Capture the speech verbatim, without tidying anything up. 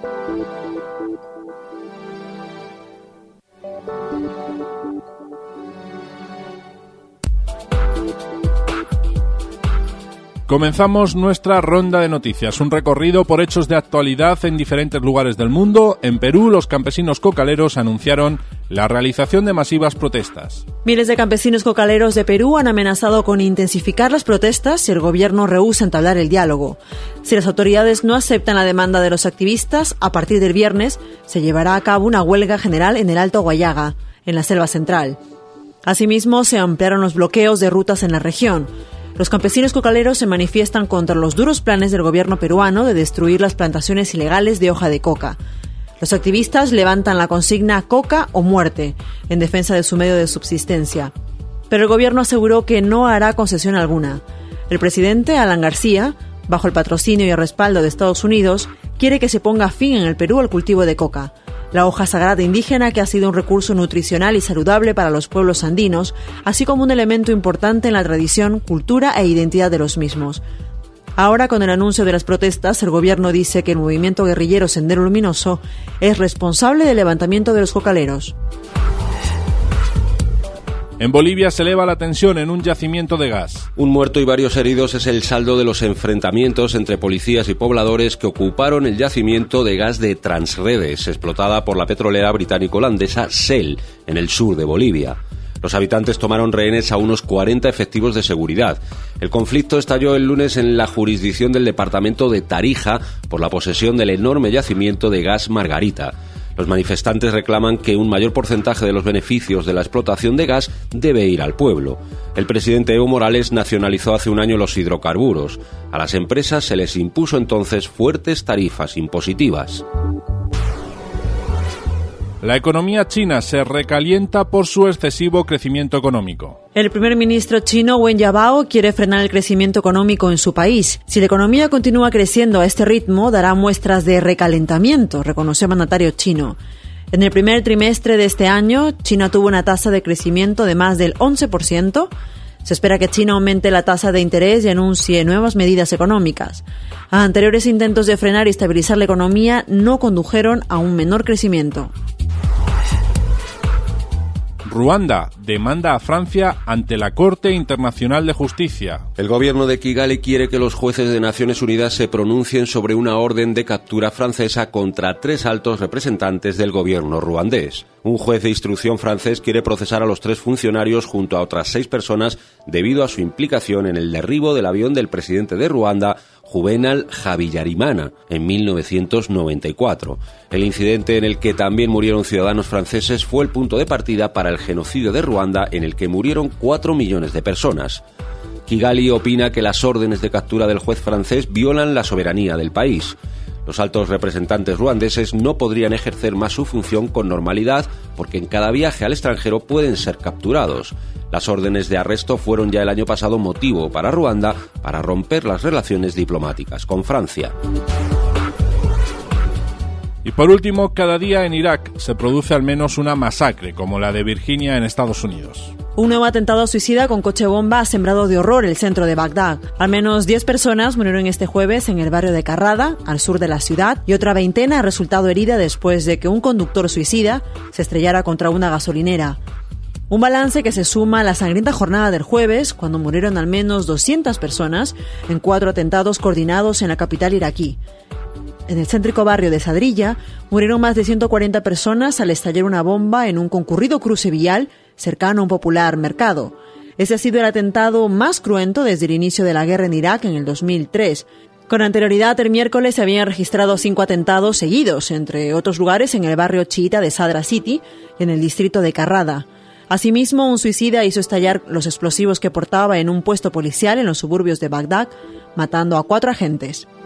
Comenzamos nuestra ronda de noticias, un recorrido por hechos de actualidad en diferentes lugares del mundo. En Perú, los campesinos cocaleros anunciaron la realización de masivas protestas. Miles de campesinos cocaleros de Perú han amenazado con intensificar las protestas si el gobierno rehúsa entablar el diálogo. Si las autoridades no aceptan la demanda de los activistas, a partir del viernes se llevará a cabo una huelga general en el Alto Guayaga, en la Selva Central. Asimismo, se ampliaron los bloqueos de rutas en la región. Los campesinos cocaleros se manifiestan contra los duros planes del gobierno peruano de destruir las plantaciones ilegales de hoja de coca. Los activistas levantan la consigna coca o muerte en defensa de su medio de subsistencia. Pero el gobierno aseguró que no hará concesión alguna. El presidente, Alan García, bajo el patrocinio y el respaldo de Estados Unidos, quiere que se ponga fin en el Perú al cultivo de coca, la hoja sagrada indígena que ha sido un recurso nutricional y saludable para los pueblos andinos, así como un elemento importante en la tradición, cultura e identidad de los mismos. Ahora, con el anuncio de las protestas, el gobierno dice que el movimiento guerrillero Sendero Luminoso es responsable del levantamiento de los cocaleros. En Bolivia se eleva la tensión en un yacimiento de gas. Un muerto y varios heridos es el saldo de los enfrentamientos entre policías y pobladores que ocuparon el yacimiento de gas de Transredes, explotada por la petrolera británico-holandesa Shell, en el sur de Bolivia. Los habitantes tomaron rehenes a unos cuarenta efectivos de seguridad. El conflicto estalló el lunes en la jurisdicción del departamento de Tarija por la posesión del enorme yacimiento de gas Margarita. Los manifestantes reclaman que un mayor porcentaje de los beneficios de la explotación de gas debe ir al pueblo. El presidente Evo Morales nacionalizó hace un año los hidrocarburos. A las empresas se les impuso entonces fuertes tarifas impositivas. La economía china se recalienta por su excesivo crecimiento económico. El primer ministro chino Wen Jiabao quiere frenar el crecimiento económico en su país. Si la economía continúa creciendo a este ritmo, dará muestras de recalentamiento, reconoció el mandatario chino. En el primer trimestre de este año, China tuvo una tasa de crecimiento de más del once por ciento. Se espera que China aumente la tasa de interés y anuncie nuevas medidas económicas. A anteriores intentos de frenar y estabilizar la economía no condujeron a un menor crecimiento. Ruanda demanda a Francia ante la Corte Internacional de Justicia. El gobierno de Kigali quiere que los jueces de Naciones Unidas se pronuncien sobre una orden de captura francesa contra tres altos representantes del gobierno ruandés. Un juez de instrucción francés quiere procesar a los tres funcionarios junto a otras seis personas debido a su implicación en el derribo del avión del presidente de Ruanda, Juvenal Habyarimana, en mil novecientos noventa y cuatro. El incidente en el que también murieron ciudadanos franceses fue el punto de partida para el genocidio de Ruanda, en el que murieron cuatro millones de personas. Kigali opina que las órdenes de captura del juez francés violan la soberanía del país. Los altos representantes ruandeses no podrían ejercer más su función con normalidad porque en cada viaje al extranjero pueden ser capturados. Las órdenes de arresto fueron ya el año pasado motivo para Ruanda para romper las relaciones diplomáticas con Francia. Y por último, cada día en Irak se produce al menos una masacre, como la de Virginia en Estados Unidos. Un nuevo atentado suicida con coche bomba ha sembrado de horror el centro de Bagdad. Al menos diez personas murieron este jueves en el barrio de Carrada, al sur de la ciudad, y otra veintena ha resultado herida después de que un conductor suicida se estrellara contra una gasolinera. Un balance que se suma a la sangrienta jornada del jueves, cuando murieron al menos doscientas personas en cuatro atentados coordinados en la capital iraquí. En el céntrico barrio de Sadrilla, murieron más de ciento cuarenta personas al estallar una bomba en un concurrido cruce vial cercano a un popular mercado. Ese ha sido el atentado más cruento desde el inicio de la guerra en Irak en el dos mil tres. Con anterioridad, el miércoles se habían registrado cinco atentados seguidos, entre otros lugares en el barrio chiita de Sadra City y en el distrito de Carrada. Asimismo, un suicida hizo estallar los explosivos que portaba en un puesto policial en los suburbios de Bagdad, matando a cuatro agentes.